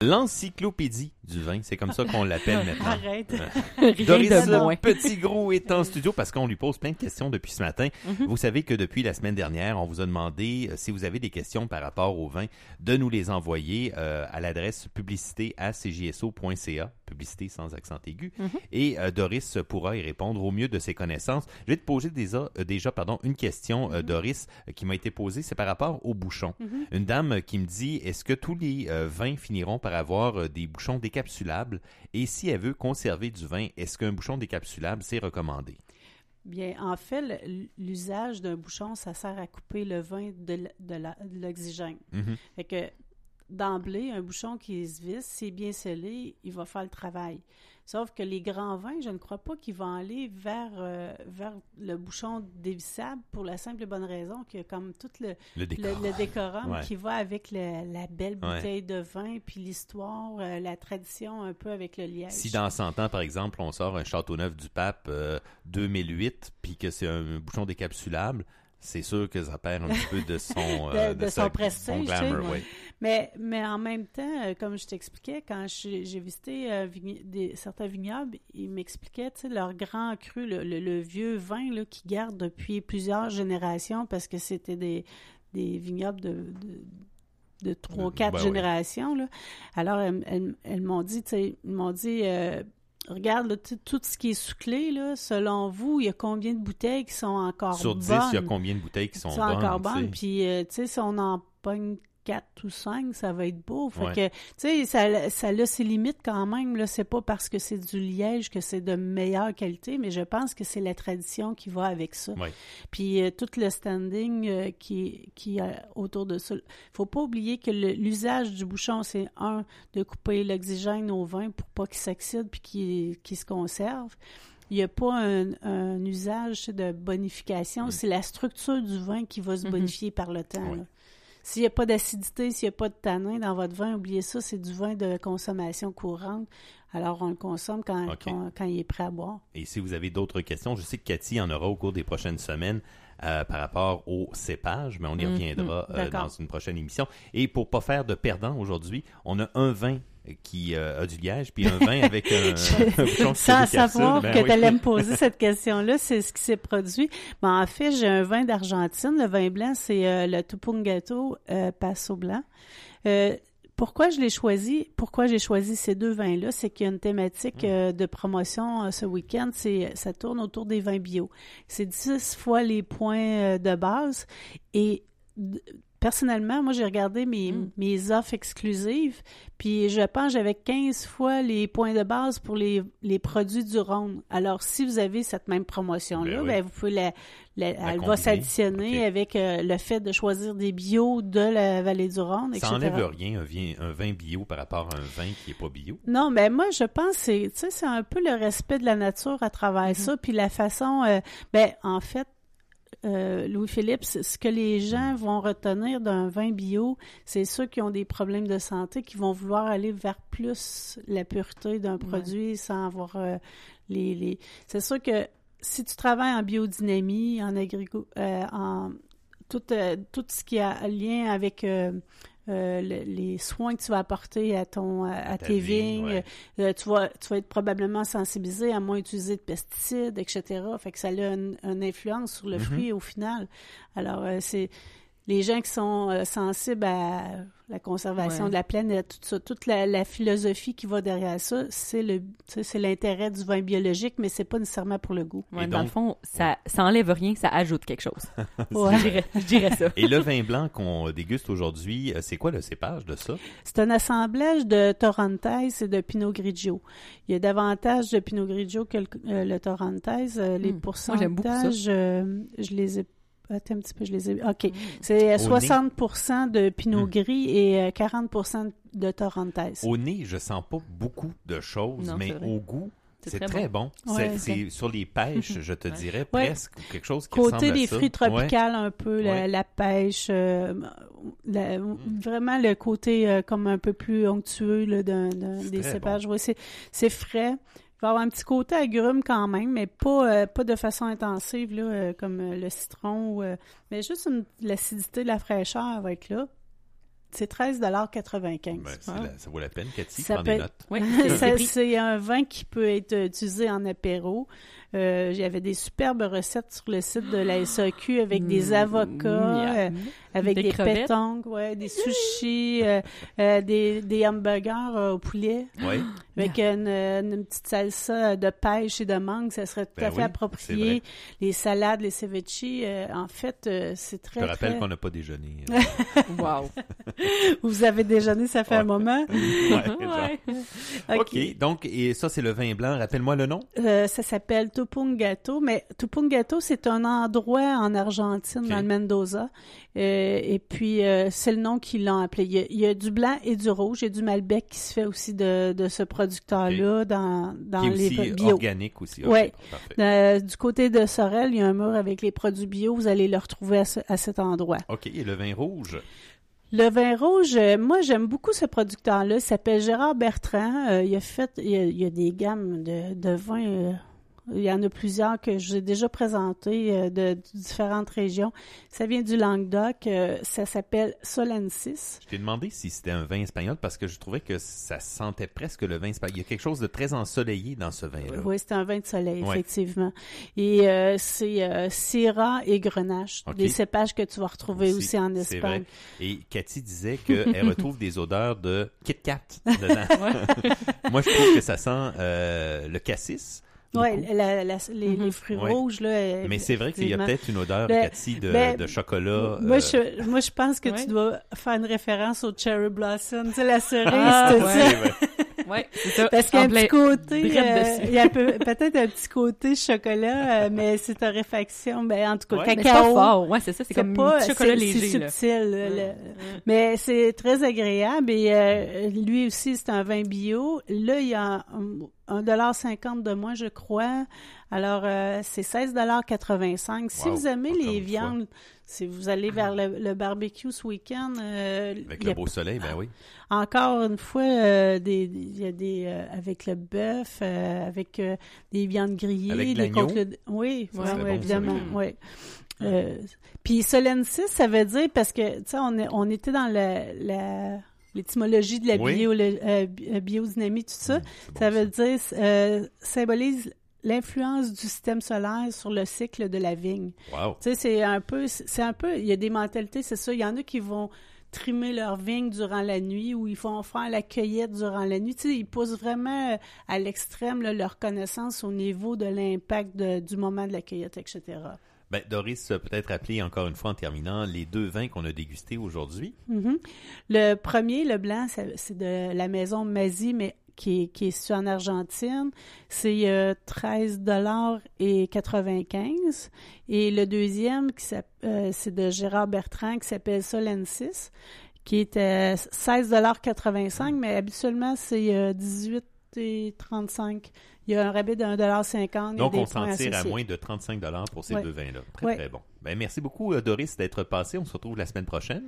L'encyclopédie du vin, c'est comme ça qu'on l'appelle maintenant. Arrête. Doris de Petitgros est en studio parce qu'on lui pose plein de questions depuis ce matin. Mm-hmm. Vous savez que depuis la semaine dernière, on vous a demandé, si vous avez des questions par rapport au vin, de nous les envoyer à l'adresse publicité@cjso.ca, publicité sans accent aigu, et Doris pourra y répondre au mieux de ses connaissances. Je vais te poser déjà une question, Doris, qui m'a été posée, c'est par rapport aux bouchons. Une dame qui me dit, est-ce que tous les vins finiront par avoir des bouchons décapsulables? Et si elle veut conserver du vin, est-ce qu'un bouchon décapsulable, c'est recommandé? Bien, en fait, l'usage d'un bouchon, ça sert à couper le vin de l'oxygène. Fait que, d'emblée, un bouchon qui se visse, s'il est bien scellé, il va faire le travail. Sauf que les grands vins, je ne crois pas qu'ils vont aller vers le bouchon dévissable pour la simple et bonne raison qu'il y a comme tout le décorum qui va avec la belle bouteille de vin, puis l'histoire, la tradition un peu avec le liège. Si dans 100 ans, par exemple, on sort un Châteauneuf du Pape 2008, puis que c'est un bouchon décapsulable, c'est sûr que ça perd un petit peu de son prestige, son glamour, tu sais. oui. Mais en même temps, comme je t'expliquais, quand j'ai visité certains vignobles, ils m'expliquaient, tu sais, leur grand cru, le vieux vin là, qu'ils gardent depuis plusieurs générations, parce que c'était des vignobles de 3-4 générations. Là. Alors, elles m'ont dit, tu sais, regarde, là, tout ce qui est sous-clé, là, selon vous, il y a combien de bouteilles qui sont encore bonnes? Sur 10, il y a combien de bouteilles qui sont bonnes? Encore bonnes. Puis, tu sais, si on en pogne 4 ou 5, ça va être beau. Fait que, tu sais, ça a ses limites quand même. Là, c'est pas parce que c'est du liège que c'est de meilleure qualité, mais je pense que c'est la tradition qui va avec ça. Puis, tout le standing qui autour de ça. Faut pas oublier que l'usage du bouchon, c'est de couper l'oxygène au vin pour pas qu'il s'oxyde puis qu'il se conserve. Il n'y a pas un usage de bonification. C'est la structure du vin qui va se bonifier par le temps. Là. S'il n'y a pas d'acidité, s'il n'y a pas de tanin dans votre vin, oubliez ça, c'est du vin de consommation courante. Alors, on le consomme quand il est prêt à boire. Et si vous avez d'autres questions, je sais que Cathy en aura au cours des prochaines semaines par rapport au cépage, mais on y reviendra dans une prochaine émission. Et pour ne pas faire de perdant aujourd'hui, on a un vin qui a du liège, puis un vin avec un bouchon sans savoir que tu allais me poser cette question-là, c'est ce qui s'est produit. Mais en fait, j'ai un vin d'Argentine. Le vin blanc, c'est le Tupungato Paso Blanc. Pourquoi j'ai choisi ces deux vins-là? C'est qu'il y a une thématique de promotion ce week-end. Ça tourne autour des vins bio. C'est 10 fois les points de base. Et personnellement, moi, j'ai regardé mes offres exclusives, puis je pense que j'avais 15 fois les points de base pour les produits du Rhône. Alors, si vous avez cette même promotion-là, vous pouvez elle va s'additionner avec le fait de choisir des bio de la vallée du Rhône, etc. Ça n'enlève rien, un vin bio par rapport à un vin qui n'est pas bio? Non, mais moi, je pense que c'est un peu le respect de la nature à travers ça, puis la façon... en fait, Louis-Philippe, ce que les gens vont retenir d'un vin bio, c'est ceux qui ont des problèmes de santé qui vont vouloir aller vers plus la pureté d'un produit sans avoir C'est sûr que si tu travailles en biodynamie, en en tout ce qui a lien avec les soins que tu vas apporter à tes vignes, tu vas être probablement sensibilisé à moins utiliser de pesticides, etc. Fait que ça a une influence sur le fruit au final. Alors, c'est les gens qui sont sensibles à la conservation de la planète, tout ça, toute la philosophie qui va derrière ça, c'est l'intérêt du vin biologique, mais c'est pas nécessairement pour le goût. Ouais, dans le fond, ça enlève rien, ça ajoute quelque chose. Je dirais ça. Et le vin blanc qu'on déguste aujourd'hui, c'est quoi le cépage de ça? C'est un assemblage de Torrontés et de Pinot Grigio. Il y a davantage de Pinot Grigio que le Torrontés. Les pourcentages, moi, j'aime beaucoup ça. Je les ai... Attends un petit peu, je les ai... OK. C'est 60% de Pinot Gris et 40% de Torrontés. Au nez, je sens pas beaucoup de choses, mais au goût, c'est très bon. Ouais, c'est sur les pêches, je te dirais, presque, ou quelque chose qui ressemble à ça. Côté des fruits tropicaux, un peu, la pêche, vraiment le côté comme un peu plus onctueux là, des cépages. Bon. Ouais, c'est frais. Il va y avoir un petit côté agrume quand même, mais pas de façon intensive là, comme le citron. Mais juste l'acidité, la fraîcheur va être là. C'est 13,95 $. Ben, ça vaut la peine, Cathy, Ça prends peut des être- notes. Oui, C'est un vin qui peut être utilisé en apéro. Il y avait des superbes recettes sur le site de la SAQ avec des avocats, avec des crevettes. pétanques, des sushis, des hamburgers au poulet, Oui. avec une petite salsa de pêche et de mangue. Ça serait tout Ben à fait oui, approprié. Les salades, les ceviches, en fait, c'est très, Je te rappelle très... qu'on n'a pas déjeuné. Wow. Vous avez déjeuné, ça fait un moment? Ouais. OK. Donc, et ça, c'est le vin blanc. Rappelle-moi le nom. Ça s'appelle Tupungato, mais Tupungato, c'est un endroit en Argentine, OK. dans le Mendoza. Et puis, c'est le nom qu'ils l'ont appelé. Il y a du blanc et du rouge. Il y a du Malbec qui se fait aussi de ce producteur-là dans Qui est les aussi bio. organique aussi. OK, Ouais. parfait. Du côté de Sorel, il y a un mur avec les produits bio. Vous allez le retrouver à cet endroit. OK. Et le vin rouge. Le vin rouge, moi, j'aime beaucoup ce producteur-là. Il s'appelle Gérard Bertrand. Il y a des gammes de vins. Il y en a plusieurs que j'ai déjà présentés de différentes régions. Ça vient du Languedoc. Ça s'appelle Solensis. Je t'ai demandé si c'était un vin espagnol parce que je trouvais que ça sentait presque le vin espagnol. Il y a quelque chose de très ensoleillé dans ce vin-là. Oui, c'est un vin de soleil, Ouais. effectivement. Et c'est Syrah et Grenache, OK. des cépages que tu vas retrouver aussi en C'est vrai. Espagne. Et Cathy disait qu'elle retrouve des odeurs de Kit Kat dedans. Moi, je trouve que ça sent le cassis. Oui, beaucoup. les fruits Ouais. rouges, là. Mais c'est vrai qu'il y a effectivement. peut-être une odeur, Ben, Cathy, ben, de chocolat. Moi, je pense que Ouais. tu dois faire une référence au Cherry Blossom, tu sais, la cerise, Ah, tout ouais. ça. C'est vrai. Ouais, c'est ça. Parce qu'il y a un petit côté, drette dessus. il y a peut-être un petit côté chocolat, mais c'est torréfaction, en tout cas, Ouais, Mais c'est pas cacao. fort. Ouais, c'est ça. C'est comme un petit chocolat léger. C'est là. subtil, mais c'est très agréable et lui aussi, c'est un vin bio. Là, il y a 1,50 $ de moins, je crois. Alors, c'est 16,85 $. Si Wow, vous aimez encore les une viandes, si vous allez vers le barbecue ce week-end, Avec il y le a beau soleil, ben oui. encore une fois, il y a des avec le bœuf, avec des viandes grillées, Avec des l'agneau? côtes. Oui, Ça ouais, serait ouais, bon, évidemment, ça, oui. Puis Solensis, ça veut dire parce que tu sais, on était dans l'étymologie de la Oui. biodynamie, tout ça. C'est bon, Ça veut dire symbolise l'influence du système solaire sur le cycle de la vigne. Wow. Tu sais, c'est un peu, il y a des mentalités, c'est ça. Il y en a qui vont trimer leur vigne durant la nuit ou ils vont faire la cueillette durant la nuit. Tu sais, ils poussent vraiment à l'extrême là, leur connaissance au niveau de l'impact du moment de la cueillette, etc. Ben, Doris, peut-être rappeler encore une fois en terminant les deux vins qu'on a dégustés aujourd'hui. Mhm. Le premier, le blanc, c'est de la maison Mazzi, mais qui est située en Argentine. C'est 13,95 $. Et le deuxième, c'est de Gérard Bertrand, qui s'appelle Solensis, qui est à 16,85 $, mais habituellement, c'est 18,35 $. Il y a un rabais de 1,50 $. Donc, on s'en s'en tire à moins de 35 $ pour ces Ouais. deux vins-là. Très, Ouais. très bon. Ben, merci beaucoup, Doris, d'être passé. On se retrouve la semaine prochaine.